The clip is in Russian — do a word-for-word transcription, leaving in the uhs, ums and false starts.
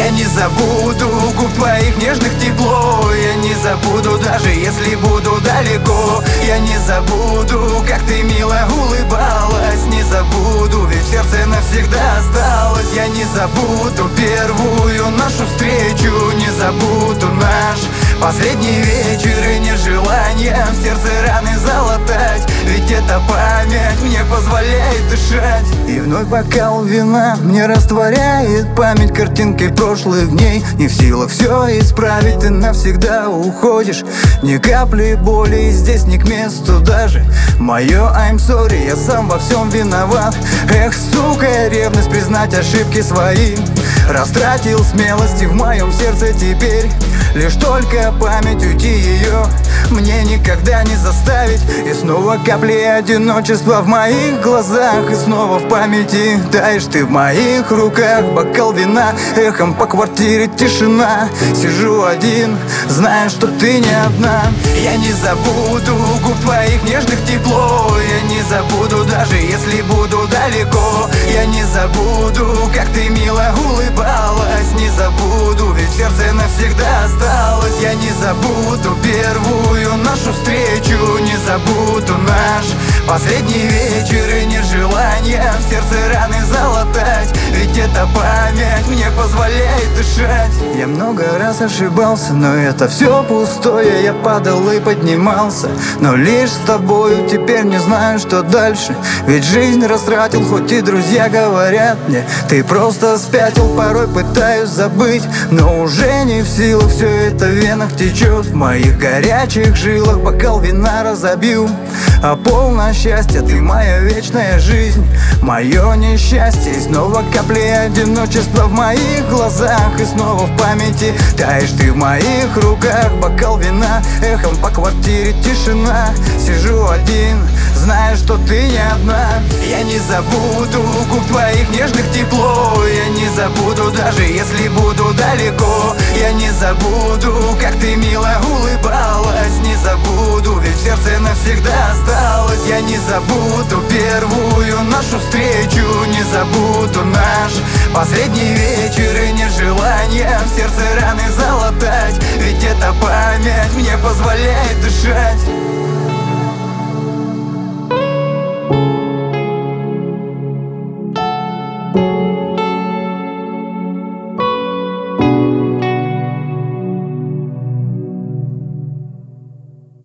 Я не забуду губ твоих нежных тепло. Я не забуду, даже если буду далеко. Я не забуду, как ты мило улыбалась. Не забуду, ведь в сердце навсегда осталось. Я не забуду первую нашу встречу. Не забуду наш последний вечер. И не желание в сердце раны залатать, ведь эта память мне позволяет дышать. И вновь бокал вина мне растворяет память картинкой прошлых дней. Не в силах все исправить, ты навсегда уходишь. Ни капли боли здесь не к месту даже. Мое I'm sorry, я сам во всем виноват. Эх, сука, ревность признать ошибки свои. Растратил смелости в моем сердце теперь. Лишь только память, уйти ее мне никогда не заставить. И снова капли одиночества в моих глазах. И снова в памяти таешь ты в моих руках. Бокал вина, эхом по квартире тишина. Сижу один, зная, что ты не одна. Я не забуду губ твоих нежных тепло. Я не забуду, даже если буду далеко. Я не забуду, как ты мило улыбалась. Не забуду, ведь в сердце навсегда осталось. Я не забуду первую нашу встречу. Не забуду наш последний вечер. И не желание в сердце раны залатать, ведь эта память мне позволяет дышать. Я много раз ошибался, но это все пустое. Я падал и поднимался, но лишь с тобою теперь не знаю, что дальше. Ведь жизнь растратил, хоть и друзья говорят мне, ты просто спятил. Порой пытаюсь забыть, но уже не в силах. Все это в венах течет, в моих горячих жилах. Бокал вина разобью, а полное счастье ты моя вечная жизнь. Мое несчастье, и снова капли одиночества в моих глазах. И снова в памяти таешь ты в моих руках. Бокал вина, эхом по квартире тишина. Сижу один, зная, что ты не одна. Я не забуду губ твоих нежных тепло. Я не забуду, даже если буду далеко. Я не забуду, как ты мило улыбалась. Не забуду, ведь в сердце навсегда осталось. Я не забуду первую нашу встречу. Не забуду наш последний вечер. И не желание в сердце раны залатать, ведь эта память мне позволяет дышать.